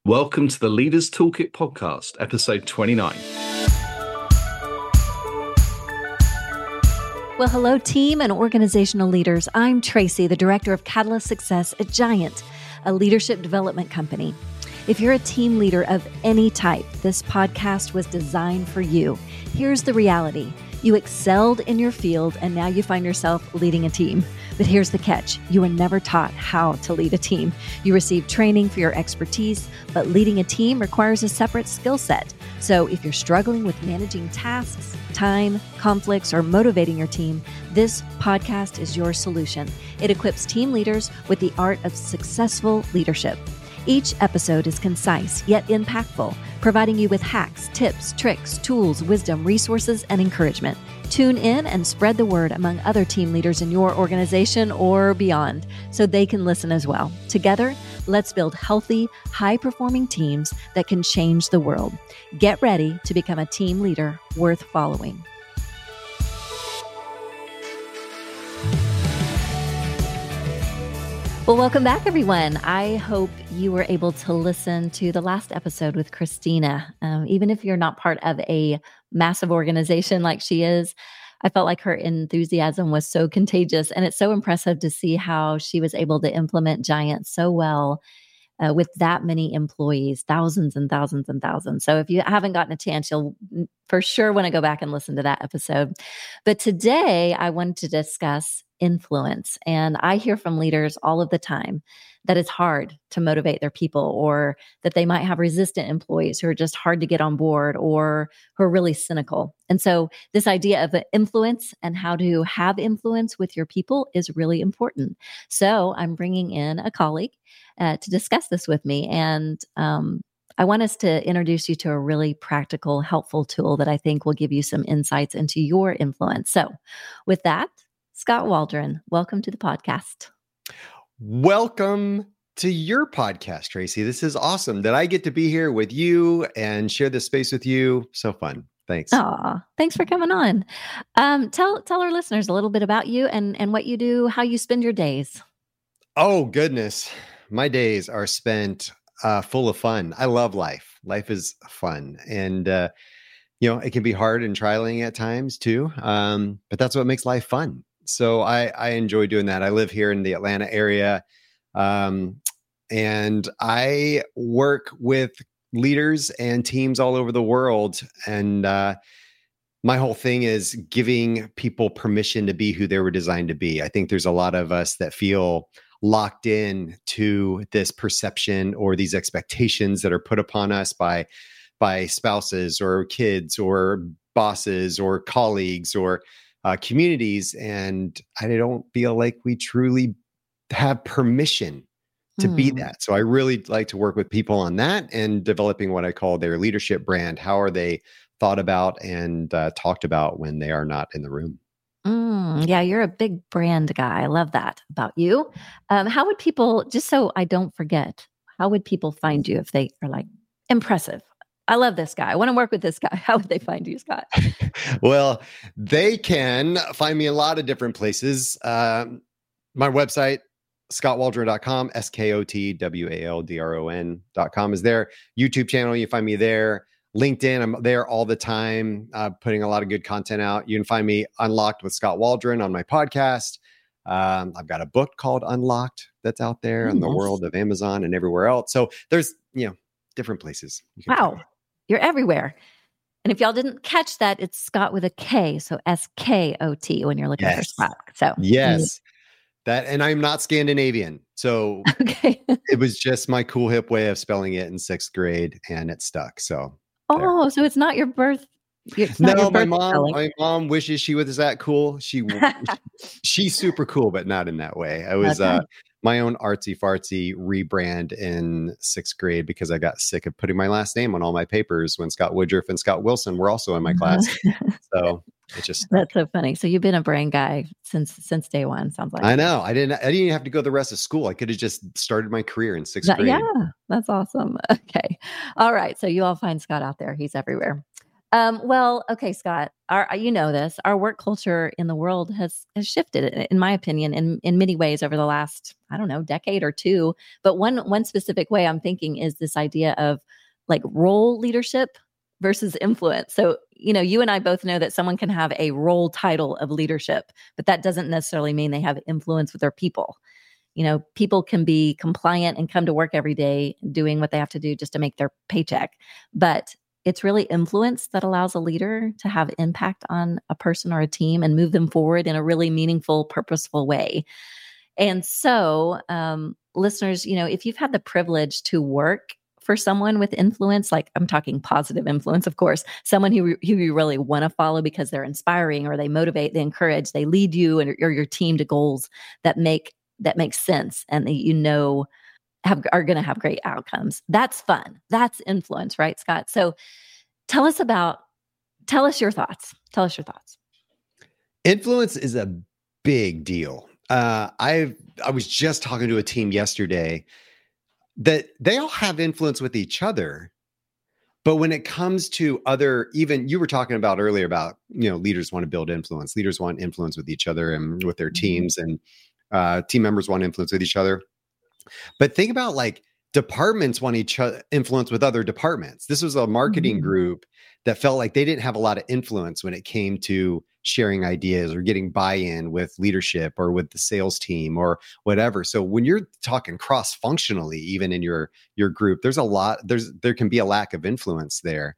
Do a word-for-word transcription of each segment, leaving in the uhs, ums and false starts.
Welcome to the Leaders Toolkit Podcast, episode twenty-nine. Well, hello, team and organizational leaders. I'm Tracy, the Director of Catalyst Success at Giant, a leadership development company. If you're a team leader of any type, this podcast was designed for you. Here's the reality. You excelled in your field, and now you find yourself leading a team. But here's the catch. You were never taught how to lead a team. You received training for your expertise, but leading a team requires a separate skill set. So if you're struggling with managing tasks, time, conflicts, or motivating your team, this podcast is your solution. It equips team leaders with the art of successful leadership. Each episode is concise yet impactful, providing you with hacks, tips, tricks, tools, wisdom, resources, and encouragement. Tune in and spread the word among other team leaders in your organization or beyond so they can listen as well. Together, let's build healthy, high-performing teams that can change the world. Get ready to become a team leader worth following. Well, welcome back, everyone. I hope you were able to listen to the last episode with Christina. Um, even if you're not part of a massive organization like she is, I felt like her enthusiasm was so contagious, and it's so impressive to see how she was able to implement Giant so well uh, with that many employees, thousands and thousands and thousands. So if you haven't gotten a chance, you'll for sure want to go back and listen to that episode. But today I wanted to discuss influence. And I hear from leaders all of the time that it's hard to motivate their people, or that they might have resistant employees who are just hard to get on board, or who are really cynical. And so this idea of influence and how to have influence with your people is really important. So I'm bringing in a colleague uh, to discuss this with me. And um, I want us to introduce you to a really practical, helpful tool that I think will give you some insights into your influence. So with that, Scott Waldron, welcome to the podcast. Welcome to your podcast, Tracy. This is awesome that I get to be here with you and share this space with you. So fun. Thanks. Aw, thanks for coming on. Um, tell tell our listeners a little bit about you and, and what you do, how you spend your days. Oh, goodness. My days are spent uh, full of fun. I love life. Life is fun. And, uh, you know, it can be hard and trialing at times too. Um, but that's what makes life fun. So I, I enjoy doing that. I live here in the Atlanta area, um, and I work with leaders and teams all over the world. And uh, my whole thing is giving people permission to be who they were designed to be. I think there's a lot of us that feel locked in to this perception or these expectations that are put upon us by, by spouses or kids or bosses or colleagues or Uh, communities, and I don't feel like we truly have permission to mm. be that. So I really like to work with people on that and developing what I call their leadership brand. How are they thought about and uh, talked about when they are not in the room? Mm, yeah, you're a big brand guy. I love that about you. Um, how would people, just so I don't forget, how would people find you if they are like, impressive? I love this guy. I want to work with this guy. How would they find you, Scott? Well, they can find me a lot of different places. Um, my website, scott waldron dot com, S K O T W A L D R O N dot com is there. YouTube channel, you find me there. LinkedIn, I'm there all the time, uh, putting a lot of good content out. You can find me Unlocked with Scott Waldron on my podcast. Um, I've got a book called Unlocked that's out there Oh, in the nice. world of Amazon and everywhere else. So there's, you know, different places. You can find Wow. me. You're everywhere. And if y'all didn't catch that, it's Scott with a K. So S K O T when you're looking Yes. for Scott. So Yes. That, and I'm not Scandinavian. So okay. it was just my cool hip way of spelling it in sixth grade, and it stuck. So there. Oh, so it's not your birth. It's not No, your my birth mom, spelling. my mom wishes she was that cool. She, she's super cool, but not in that way. I was, Okay. uh, my own artsy fartsy rebrand in sixth grade because I got sick of putting my last name on all my papers when Scott Woodruff and Scott Wilson were also in my class. So it just, That's so funny. So you've been a brand guy since since day one, sounds like. I know. I didn't, I didn't even have to go the rest of school. I could have just started my career in sixth That- grade. yeah, that's awesome. Okay. All right. So you all find Scott out there. He's everywhere. Um, well, okay, Scott, our, you know this, our work culture in the world has has shifted, in my opinion, in in many ways over the last, I don't know, decade or two. But one one specific way I'm thinking is this idea of like role leadership versus influence. So, you know, you and I both know that someone can have a role title of leadership, but that doesn't necessarily mean they have influence with their people. You know, people can be compliant and come to work every day doing what they have to do just to make their paycheck. But it's really influence that allows a leader to have impact on a person or a team and move them forward in a really meaningful, purposeful way. And so, um, listeners, you know, if you've had the privilege to work for someone with influence, like I'm talking positive influence, of course, someone who, who you really want to follow because they're inspiring or they motivate, they encourage, they lead you and or your team to goals that make that make sense and that you know have are going to have great outcomes. That's fun. That's influence, right, Scott? So tell us about, tell us your thoughts. Tell us your thoughts. Influence is a big deal. Uh, I I was just talking to a team yesterday that they all have influence with each other. But when it comes to other, even you were talking about earlier about, you know, leaders want to build influence. Leaders want influence with each other and with their teams, and uh, team members want influence with each other. But think about like departments want each other influence with other departments. This was a marketing Mm-hmm. group that felt like they didn't have a lot of influence when it came to sharing ideas or getting buy-in with leadership or with the sales team or whatever. So when you're talking cross-functionally, even in your your group, there's a lot, there's there can be a lack of influence there.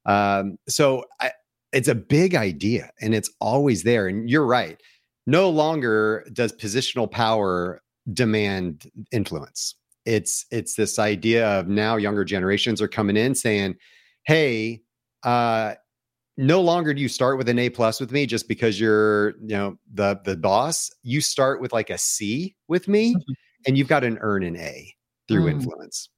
Um, so I, it's a big idea and it's always there. And you're right. No longer does positional power demand influence. It's it's this idea of now younger generations are coming in saying, hey, uh, no longer do you start with an A plus with me just because you're, you know, the the boss. You start with like a C with me, Mhm. and you've got to earn an A through Mm. influence.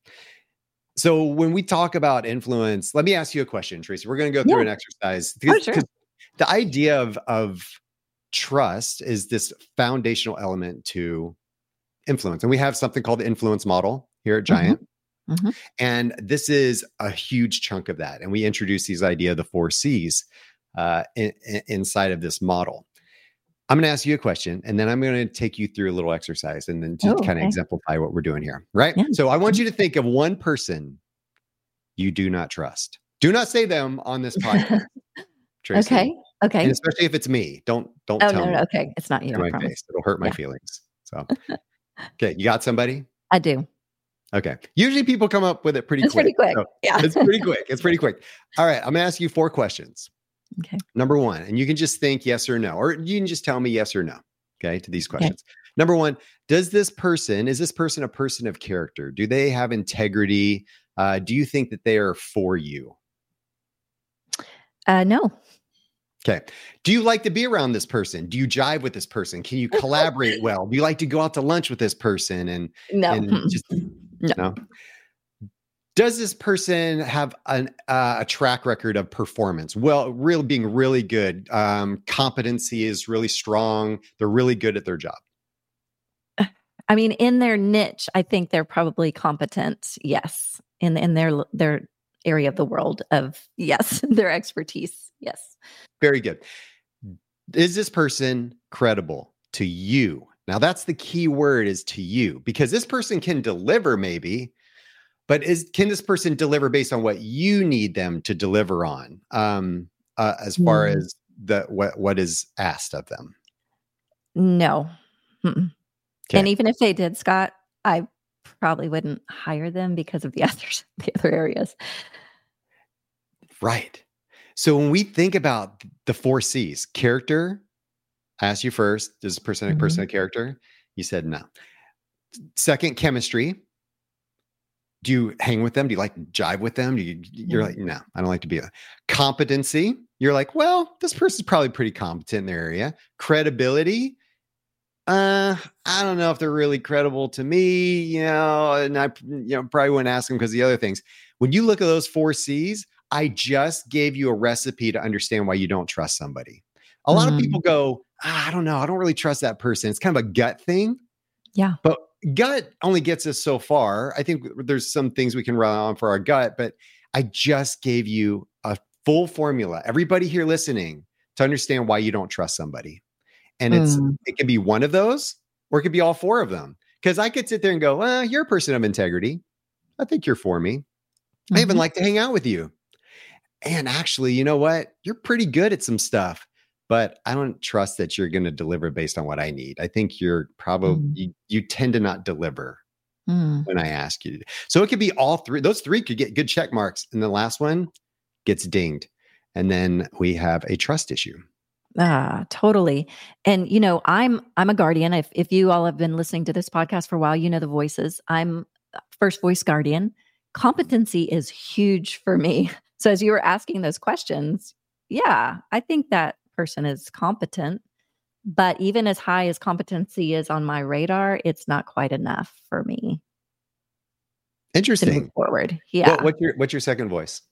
So when we talk about influence, let me ask you a question, Tracy. We're going to go through Yeah. an exercise Oh, because, sure. because the idea of of trust is this foundational element to influence. And we have something called the influence model here at Giant. Mm-hmm. Mm-hmm. And this is a huge chunk of that. And we introduce these idea of the four C's uh, in, in, inside of this model. I'm going to ask you a question, and then I'm going to take you through a little exercise and then just Oh, kind of okay. exemplify what we're doing here. Right. Yeah. So I want you to think of one person you do not trust. Do not say them on this podcast, Tracy. Okay. Okay. And especially if it's me. Don't, don't Oh, tell no, me no. Okay. It's not you. to I my promise. face. It'll hurt my Yeah. feelings. So, okay. You got somebody? I do. Okay. Usually people come up with it pretty It's quick. pretty quick. So Yeah. it's pretty quick. It's pretty quick. All right. I'm going to ask you four questions. Okay. Number one, and you can just think yes or no, or you can just tell me yes or no. Okay. To these Okay. questions. Number one, does this person, is this person a person of character? Do they have integrity? Uh, do you think that they are for you? Uh, no. Okay. Do you like to be around this person? Do you jive with this person? Can you collaborate well? Do you like to go out to lunch with this person? And, No. and Mm-mm. just, No. no. Does this person have an, uh, a track record of performance? Well, real being really good. Um, competency is really strong. They're really good at their job. I mean, in their niche, I think they're probably competent. Yes. In, in their, their area of the world of, yes, their expertise. Yes. Very good. Is this person credible to you? Now that's the key word, is to you, because this person can deliver maybe, but is can this person deliver based on what you need them to deliver on, um, uh, as far Mm. as the what what is asked of them? No. Mm-mm. Okay. And even if they did, Scott, I probably wouldn't hire them because of the others, the other areas. Right. So when we think about the four C's, character, I asked you first, is this person a Mhm. person of character? You said no. Second, chemistry. Do you hang with them? Do you like to jive with them? Do you, you're Mm. like, no, I don't like to be a competency. You're like, well, this person's probably pretty competent in their area. Credibility. Uh, I don't know if they're really credible to me, you know, and I, you know, probably wouldn't ask them because of the other things. When you look at those four C's, I just gave you a recipe to understand why you don't trust somebody. A lot of Mm. people go, ah, I don't know. I don't really trust that person. It's kind of a gut thing. Yeah. But gut only gets us so far. I think there's some things we can rely on for our gut, but I just gave you a full formula. Everybody here listening to understand why you don't trust somebody. And it's Mm. it can be one of those, or it could be all four of them. Because I could sit there and go, well, you're a person of integrity. I think you're for me. Mm-hmm. I even like to hang out with you. And actually, you know what? You're pretty good at some stuff, but I don't trust that you're going to deliver based on what I need. I think you're probably, Mm. you, you tend to not deliver Mm. when I ask you to. So it could be all three. Those three could get good check marks. And the last one gets dinged. And then we have a trust issue. Ah, totally. And you know, I'm I'm a guardian. If if you all have been listening to this podcast for a while, you know the voices. I'm first voice guardian. Competency is huge for me. So as you were asking those questions, yeah, I think that person is competent. But even as high as competency is on my radar, it's not quite enough for me to move Interesting. forward. Yeah, What, what's your what's your second voice?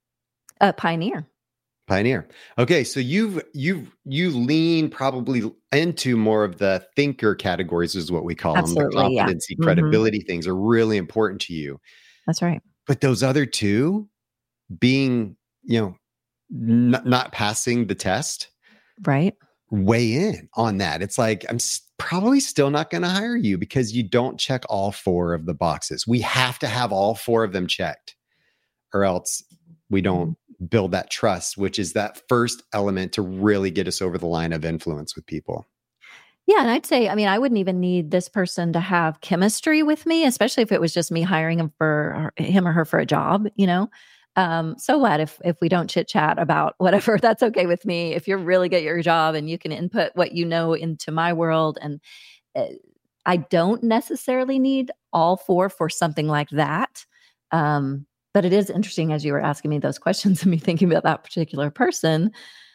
a pioneer. Pioneer. Okay, so you've you've you lean probably into more of the thinker categories, is what we call them. The Absolutely, yeah. competency, Mhm. credibility things are really important to you. That's right. But those other two, being, you know, n- not passing the test, Right. weigh in on that. It's like, I'm s- probably still not going to hire you because you don't check all four of the boxes. We have to have all four of them checked, or else we don't build that trust, which is that first element to really get us over the line of influence with people. Yeah, and I'd say, I mean, I wouldn't even need this person to have chemistry with me, especially if it was just me hiring him for him or her for a job, you know. Um, so what if if we don't chit chat about whatever? That's okay with me. If you're really good at your job and you can input what you know into my world, and uh, I don't necessarily need all four for something like that. Um, but it is interesting as you were asking me those questions and me thinking about that particular person,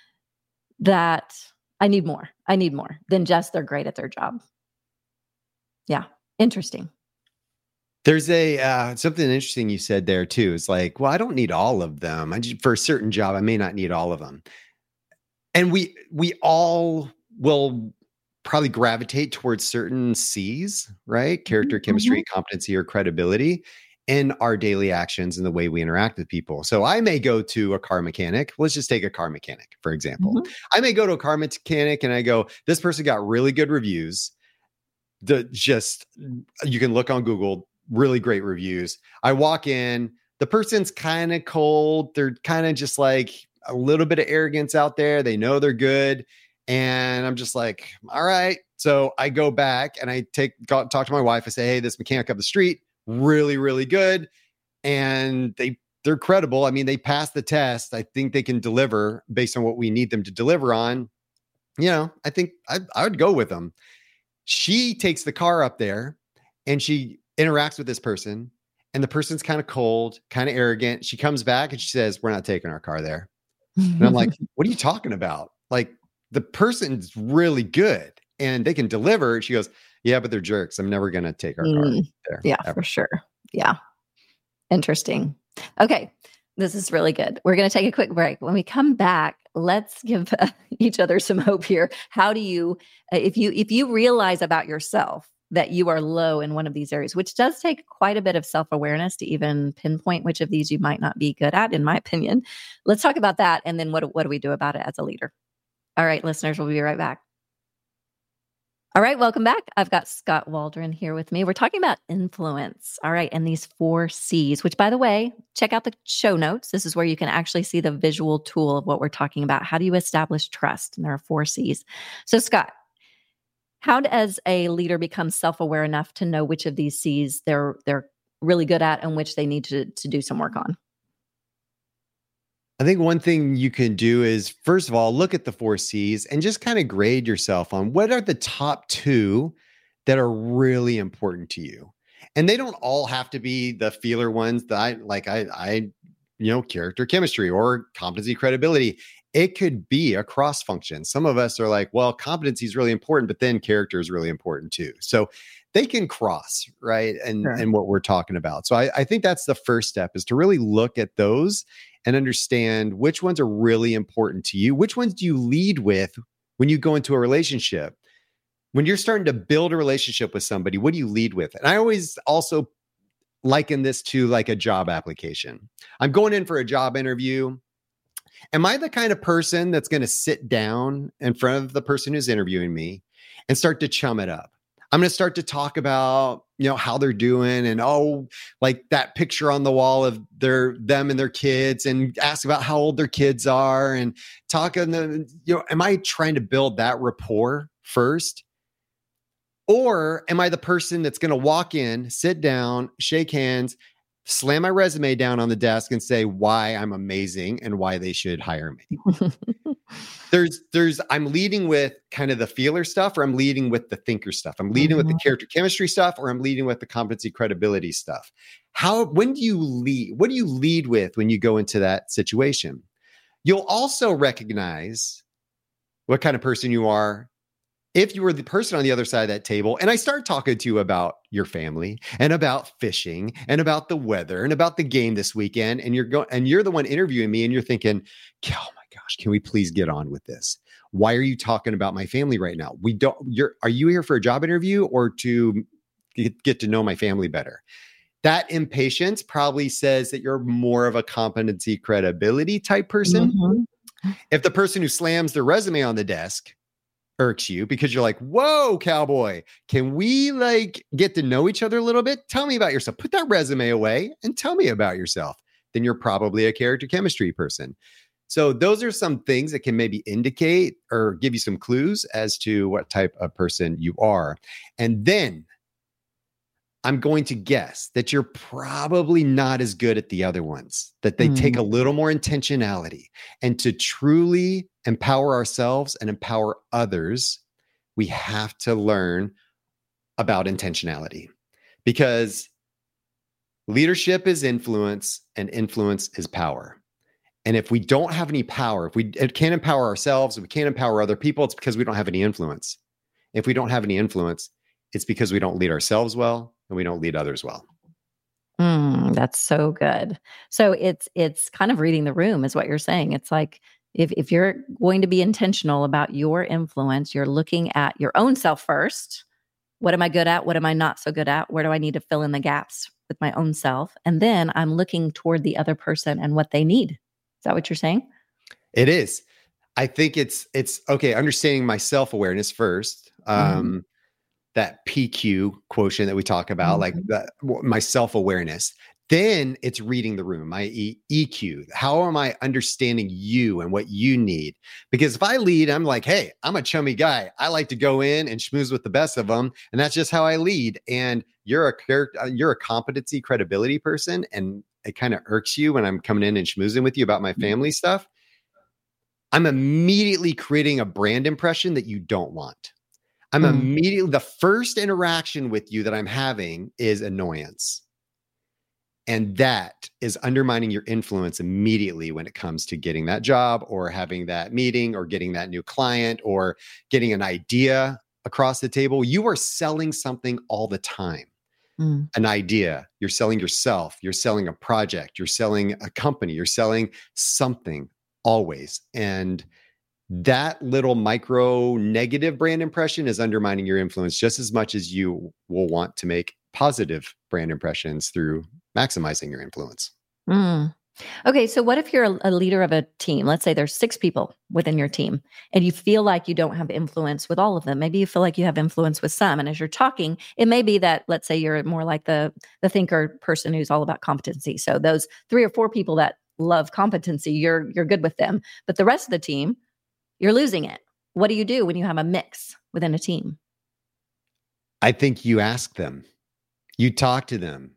that I need more. I need more than just they're great at their job. Yeah. Interesting. There's a uh, something interesting you said there too. It's like, well, I don't need all of them. I just, for a certain job, I may not need all of them. And we we all will probably gravitate towards certain C's, right? Character, Mhm. chemistry, competency, or credibility in our daily actions and the way we interact with people. So I may go to a car mechanic. Let's just take a car mechanic, for example. Mhm. I may go to a car mechanic and I go, this person got really good reviews. The just, you can look on Google, really great reviews. I walk in, the person's kind of cold. They're kind of just like a little bit of arrogance out there. They know they're good. And I'm just like, all right. So I go back and I take, go, talk to my wife. I say, hey, this mechanic up the street, really, really good. And they, they're credible. I mean, they passed the test. I think they can deliver based on what we need them to deliver on. You know, I think I, I would go with them. She takes the car up there and she interacts with this person, and the person's kind of cold, kind of arrogant. She comes back and she says, we're not taking our car there. And I'm like, what are you talking about? Like, the person's really good and they can deliver. She goes, yeah, but they're jerks. I'm never going to take our car Mm, there. yeah, ever. for sure. Yeah. Interesting. Okay. This is really good. We're going to take a quick break. When we come back, let's give uh, each other some hope here. How do you, uh, if you, if you realize about yourself that you are low in one of these areas, which does take quite a bit of self-awareness to even pinpoint which of these you might not be good at, in my opinion. Let's talk about that. And then what, what do we do about it as a leader? All right, listeners, we'll be right back. All right, welcome back. I've got Scott Waldron here with me. We're talking about influence. All right, and these four C's, which, by the way, check out the show notes. This is where you can actually see the visual tool of what we're talking about. How do you establish trust? And there are four C's. So, Scott, how does a leader become self-aware enough to know which of these C's they're they're really good at and which they need to, to do some work on? I think one thing you can do is, first of all, look at the four C's and just kind of grade yourself on what are the top two that are really important to you. And they don't all have to be the feeler ones that I like. I, I, you know, character, chemistry, or competency, credibility. It could be a cross function. Some of us are like, well, competency is really important, but then character is really important too. So they can cross, right? And, Sure. and what we're talking about. So I, I think that's the first step, is to really look at those and understand which ones are really important to you. Which ones do you lead with when you go into a relationship? When you're starting to build a relationship with somebody, what do you lead with? And I always also liken this to like a job application. I'm going in for a job interview. Am I the kind of person that's going to sit down in front of the person who's interviewing me and start to chum it up? I'm going to start to talk about, you know, how they're doing and, oh, like that picture on the wall of their, them and their kids, and ask about how old their kids are and talking the, you know, am I trying to build that rapport first? Or am I the person that's going to walk in, sit down, shake hands, slam my resume down on the desk and say why I'm amazing and why they should hire me? there's, there's, I'm leading with kind of the feeler stuff, or I'm leading with the thinker stuff. I'm leading mm-hmm. with the character chemistry stuff, or I'm leading with the competency credibility stuff. How, when do you lead? What do you lead with when you go into that situation? You'll also recognize what kind of person you are if you were the person on the other side of that table, and I start talking to you about your family and about fishing and about the weather and about the game this weekend, and you're going, and you're the one interviewing me, and you're thinking, oh my gosh, can we please get on with this? Why are you talking about my family right now? We don't, you're, are you here for a job interview or to get, get to know my family better? That impatience probably says that you're more of a competency credibility type person. Mm-hmm. If the person who slams their resume on the desk irks you because you're like, whoa, cowboy, can we like get to know each other a little bit? Tell me about yourself. Put that resume away and tell me about yourself. Then you're probably a character chemistry person. So those are some things that can maybe indicate or give you some clues as to what type of person you are. And then I'm going to guess that you're probably not as good at the other ones, that they mm. take a little more intentionality. And to truly empower ourselves and empower others, we have to learn about intentionality, because leadership is influence and influence is power. And if we don't have any power, if we can't empower ourselves, if we can't empower other people, it's because we don't have any influence. If we don't have any influence, it's because we don't lead ourselves well and we don't lead others well. Mm, that's so good. So it's it's kind of reading the room is what you're saying. It's like if if you're going to be intentional about your influence, you're looking at your own self first. What am I good at? What am I not so good at? Where do I need to fill in the gaps with my own self? And then I'm looking toward the other person and what they need. Is that what you're saying? It is. I think it's it's okay. Understanding my self-awareness first. Um, mm-hmm. That P Q quotient that we talk about, mm-hmm. like that, my self-awareness. Then it's reading the room, my e- EQ. How am I understanding you and what you need? Because if I lead, I'm like, hey, I'm a chummy guy. I like to go in and schmooze with the best of them. And that's just how I lead. And you're a character, you're a competency credibility person. And it kind of irks you when I'm coming in and schmoozing with you about my family stuff. I'm immediately creating a brand impression that you don't want. I'm mm. immediately, the first interaction with you that I'm having is annoyance. And that is undermining your influence immediately when it comes to getting that job or having that meeting or getting that new client or getting an idea across the table. You are selling something all the time. Mm. An idea. You're selling yourself. You're selling a project. You're selling a company. You're selling something always. And that little micro negative brand impression is undermining your influence just as much as you will want to make positive brand impressions through maximizing your influence. Mm. Okay. So what if you're a, a leader of a team? Let's say there's six people within your team and you feel like you don't have influence with all of them. Maybe you feel like you have influence with some. And as you're talking, it may be that, let's say you're more like the, the thinker person who's all about competency. So those three or four people that love competency, you're, you're good with them, but the rest of the team, you're losing it. What do you do when you have a mix within a team? I think you ask them, you talk to them.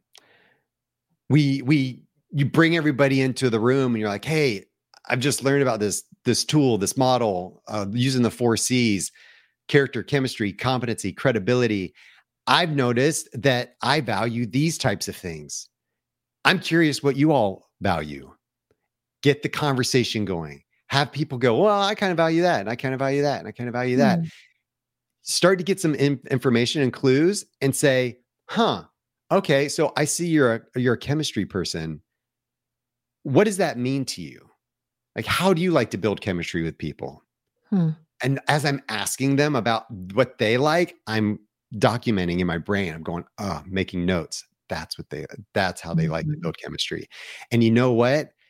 We, we, you bring everybody into the room and you're like, hey, I've just learned about this, this tool, this model, uh, using the four C's, character, chemistry, competency, credibility. I've noticed that I value these types of things. I'm curious what you all value. Get the conversation going. Have people go, well, I kind of value that. And I kind of value that. And I kind of value that. Mm. Start to get some in- information and clues and say, huh, okay, so I see you're a, you're a chemistry person. What does that mean to you? Like, how do you like to build chemistry with people? Hmm. And as I'm asking them about what they like, I'm documenting in my brain. I'm going, oh, making notes. That's what they, that's how they mm-hmm. like to build chemistry. And you know what?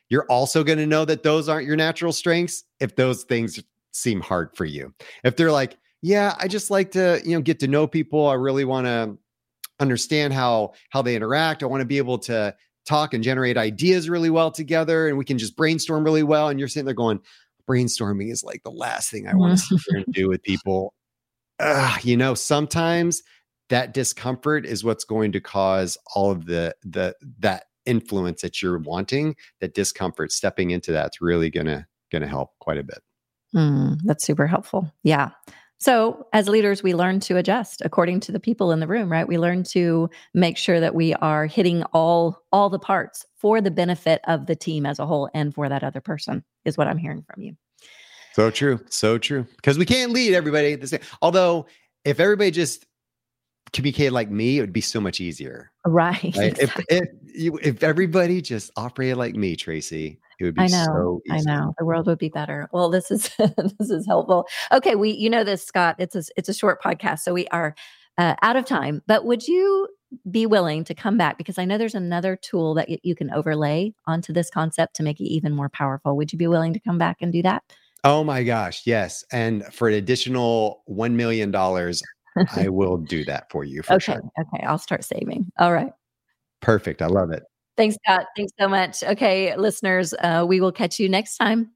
You're also going to know that those aren't your natural strengths if those things seem hard for you. If they're like, yeah, I just like to, you know, get to know people. I really want to understand how, how they interact. I want to be able to talk and generate ideas really well together, and we can just brainstorm really well. And you're sitting there going, brainstorming is like the last thing I want to sit there and do with people. Uh, you know, sometimes that discomfort is what's going to cause all of the, the, that influence that you're wanting. That discomfort, stepping into that's really going to, going to help quite a bit. Mm, that's super helpful. Yeah. So as leaders, we learn to adjust according to the people in the room, right? We learn to make sure that we are hitting all, all the parts for the benefit of the team as a whole and for that other person, is what I'm hearing from you. So true. So true. Because we can't lead everybody the same. Although if everybody just communicated like me, it would be so much easier. Right. Right? Exactly. If, if, you, if everybody just operated like me, Tracy, it would be I know, so easy. I know. The world would be better. Well, this is this is helpful. Okay, we you know this, Scott. It's a it's a short podcast, so we are uh, out of time. But would you be willing to come back, because I know there's another tool that y- you can overlay onto this concept to make it even more powerful? Would you be willing to come back and do that? Oh my gosh, yes. And for an additional one million dollars, I will do that for you for Okay, sure. okay. I'll start saving. All right. Perfect. I love it. Thanks, Scott. Thanks so much. Okay, listeners, uh, we will catch you next time.